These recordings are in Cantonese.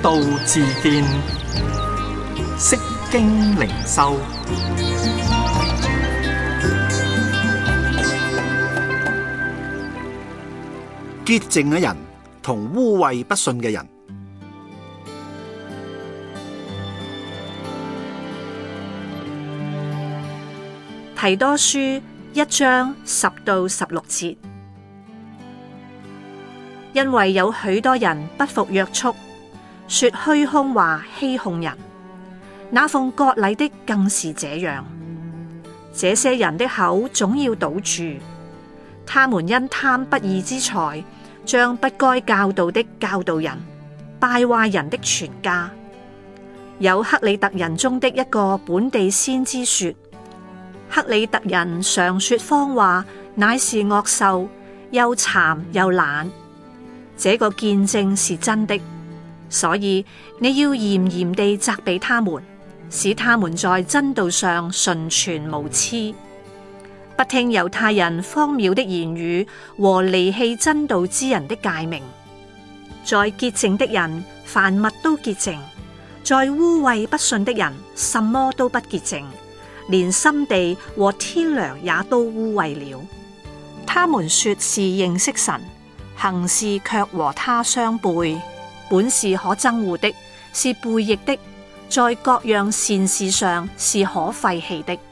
道自見，釋經靈修。 潔淨嘅人同污穢不信嘅人。 提多書1章10到16節，因為有許多人不服約束，說虛空話欺哄人，那奉割禮的更是這樣。這些人的口總要堵住，他們因貪不義之財，將不該教導的教導人，敗壞人的全家。有克里特人中的一個本地先知說，克里特人常說謊話，乃是惡獸，又饞又懶。這個見證是真的，所以你要嚴嚴地責備他們，使他們在真道上純全無疵，不聽猶太人荒謬的言語和離棄真道之人的誡命。在潔淨的人，凡物都潔淨；在污穢不信的人，什麼都不潔淨，連心地和天良也都污穢了。他們說是認識神，行事卻和他相背，本是可憎惡的，是悖逆的，在各樣善事上是可廢棄的。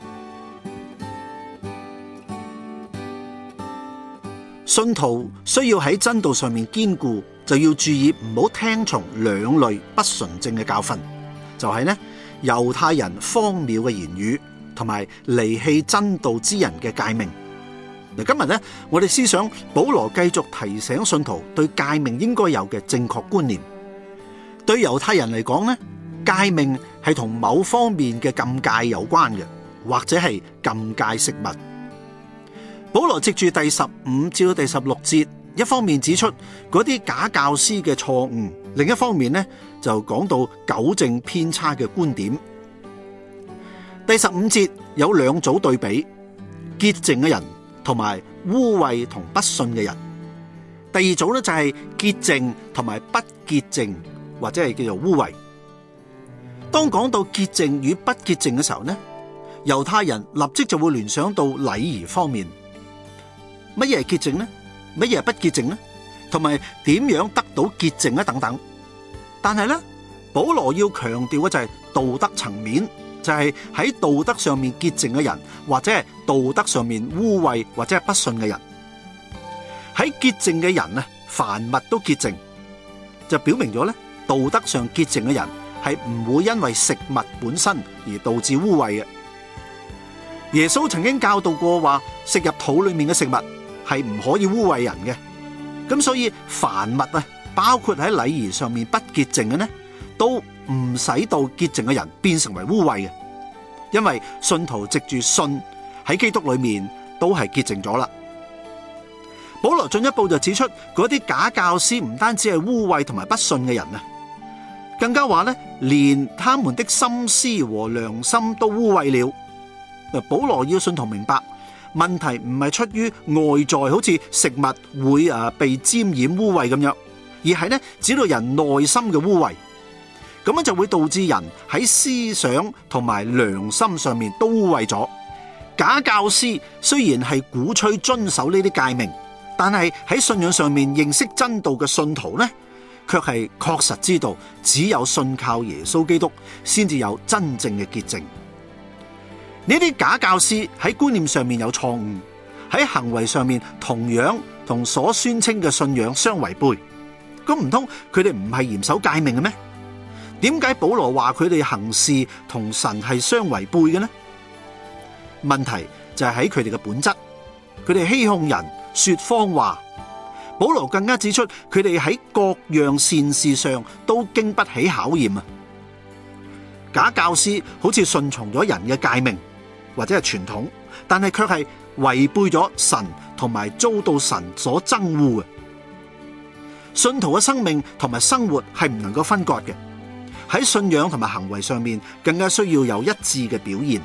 信徒需要喺真道上面堅固，就要注意唔好聽從兩類不純正嘅教訓，就係呢猶太人荒謬嘅言語，同埋離棄真道之人嘅誡命。嗱，今日呢，我哋思想保羅繼續提醒信徒對誡命應該有嘅正確觀念。對猶太人嚟講呢，誡命係同某方面嘅禁戒有關嘅，或者係禁戒食物。保羅藉住第15至到第16節，一方面指出嗰啲假教師嘅錯誤，另一方面呢就講到糾正偏差嘅觀點。第15節有兩組對比，潔淨嘅人同埋污穢同不信嘅人。第二組呢就係潔淨同埋不潔淨，或者係叫做污穢。當講到潔淨與不潔淨嘅時候呢，猶太人立即就會聯想到禮儀方面。乜嘢係潔淨呢？乜嘢係不潔淨呢？同埋點樣得到潔淨呢？等等。但係呢，保羅要強調嘅就係道德層面，就係喺道德上面潔淨嘅人，或者係道德上面污穢或者係不信嘅人。喺潔淨嘅人呢，凡物都潔淨，就表明咗呢，道德上潔淨嘅人係唔會因為食物本身而導致污穢嘅。耶穌曾經教導過話，食入肚裏面嘅食物係唔可以污穢人嘅。咁所以凡物啊，包括喺禮儀上面不潔淨嘅呢，都唔使到潔淨嘅人變成為污穢嘅，因為信徒藉住信喺基督裏面都係潔淨咗啦。保羅進一步就指出，嗰啲假教師唔單止係污穢同埋不信嘅人啊，更加話呢，連他們的心思和良心都污穢了。保羅要信徒明白，問題唔係出於外在，好似食物會被沾染污穢咁樣，而係呢，指到人內心嘅污穢，咁樣就會導致人喺思想同埋良心上面都污穢咗。假教師雖然係鼓吹遵守呢啲誡命，但係喺信仰上面認識真道嘅信徒呢，卻係確實知道只有信靠耶穌基督，先至有真正嘅潔淨。呢啲假教師喺觀念上面有錯誤，喺行為上面同樣同所宣稱嘅信仰相違背。咁唔通佢哋唔係嚴守誡命嘅咩？點解保羅話佢哋行事同神係相違背嘅呢？問題就係喺佢哋嘅本質，佢哋欺哄人，說謊話。保羅更加指出，佢哋喺各樣善事上都經不起考驗啊！假教師好似順從咗人嘅誡命或者係傳統，但係卻係違背咗神，同埋遭到神所憎惡嘅。信徒嘅生命同埋生活係唔能夠分割嘅，喺信仰同埋行為上面更加需要有一致嘅表現。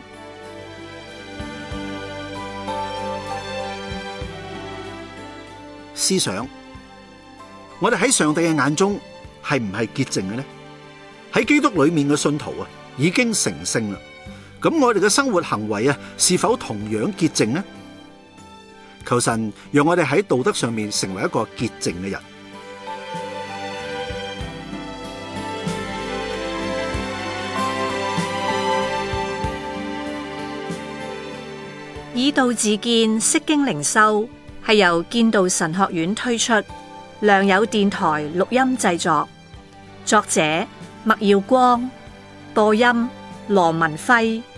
思想，我哋喺上帝嘅眼中係唔係潔淨嘅呢？ 喺基督裏面嘅信徒啊，已經成聖啦。咁我哋嘅生活行為啊，是否同樣潔淨呢？求神讓我哋喺道德上面成為一個潔淨嘅人。 以道自見，釋經靈修係由建道神學院推出，良友電台錄音製作，作者麥耀光，播音羅文輝。